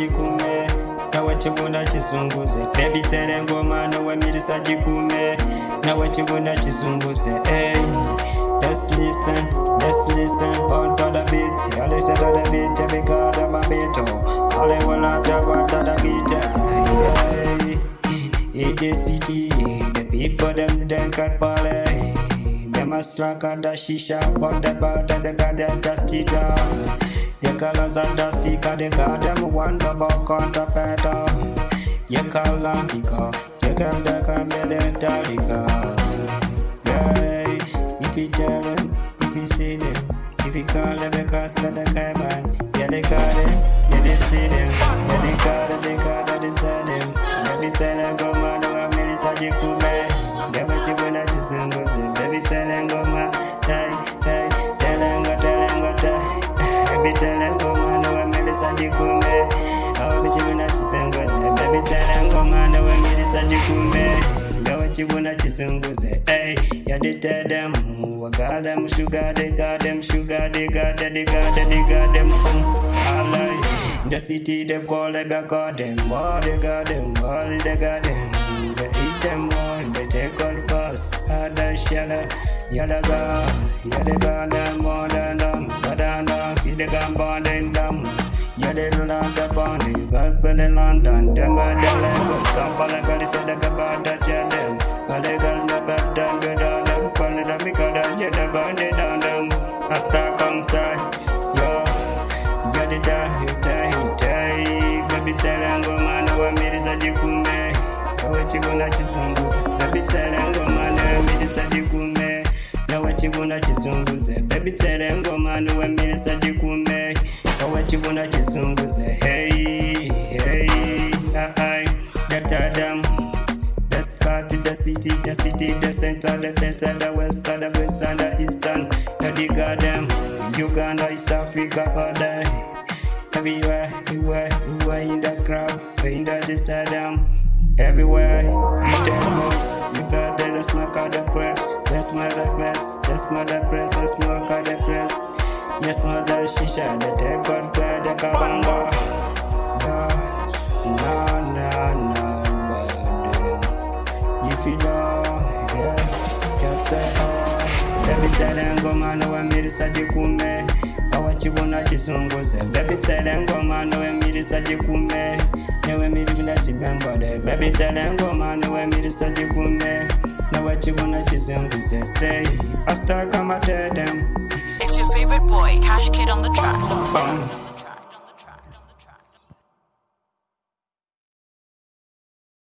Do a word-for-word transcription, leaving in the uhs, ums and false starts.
jikume nawe chibunda chisunguze baby tere ngoma nawe mirisa jikume nawe chibunda chisunguze hey let's listen let's listen on to the beat I listen to the beat every god of my beat all I wanna talk about the guitar hey in the city the people them them can't play them a slack on the shisha pop the bar the god them just it down. The colors are dusty, cause they got them wonderful counterfeiter. You call them because you come back and be the Dalika. Yeah, if you tell them, if you see them, if you call them because they're the kind man, yeah, they got them, yeah, they see them, yeah, they got them, they got them, they tell them. Baby, tell them, go man, no, I'm really such a cool man. Yeah, but you wanna do some good thing. Baby, tell them, go man, tie, tie, tell them, go, tell them, go, tie. Baby tell them go man, no I'm really such a cool man. How would you wanna chisunguze? Baby tell them go man, no I'm really such a cool man. Go what you wanna chisunguze? Hey, yeah they tell them who got them sugar, they got them sugar, they got them, they got them, they got them. I like the city they call it back got them, all they got them, all they got them. They eat them all, they take all the costs. Other shallow, yeah they got, yeah they got them more than them, but than them. They got born in them. Yeah, they don't have the bond. They got put in London. Them are the language. Come for the girl, say they got bad that you them. But they got the bad done good on them. Call it a because that you the bond they down them. I start come side. Yo, got it down, you die, you die. Baby, tell them go man, no one made it such a cool man. What you gonna chisunguze? Baby, tell them go man, no one made it such a cool man. Now what you wanna chisunguze? Baby tell them go man no I'm really such a cool man. Now what you wanna chisunguze? Hey, hey, I, I, that Adam. The sky to the city, the city, the center, the delta, the west, the west, and the eastern. The digger them, Uganda, East Africa, all day. Everywhere, everywhere, everywhere in the crowd, in the stadium. Everywhere, you tell us, you got the smoke of the press, the smell the press, the smell the press, the smoke of the press, the smell the shisha, the take God play the kabanga. No, no, no, if you know, yeah, just say oh. Baby tell them go man, no I'm really such a cool man. What you wanna chisunguze? Baby tell them go man, no I'm really such a cool man. No I'm really not a member there. Baby tell them go man, no I'm really such a cool man. Now what you wanna chisunguze? Say, I start come and tell them. It's your favorite boy, Cash Kid on the track. Bum.